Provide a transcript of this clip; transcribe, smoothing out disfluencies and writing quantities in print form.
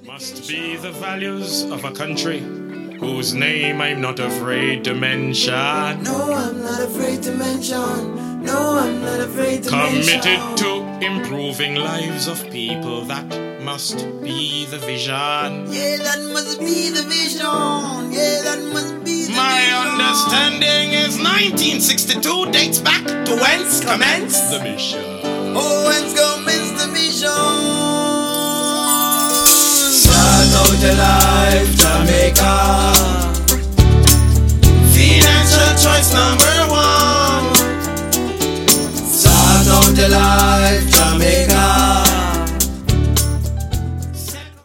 Must be the values of a country whose name I'm not afraid to mention. No, I'm not afraid to mention. No, I'm not afraid to mention. Committed to improving lives of people, that must be the vision. Yeah, that must be the vision. Yeah, that must be the My vision. understanding is 1962 dates back to whence commenced the mission. Oh, whence commenced the vision? Start out your life, Jamaica. Financial choice number one. Start out your life.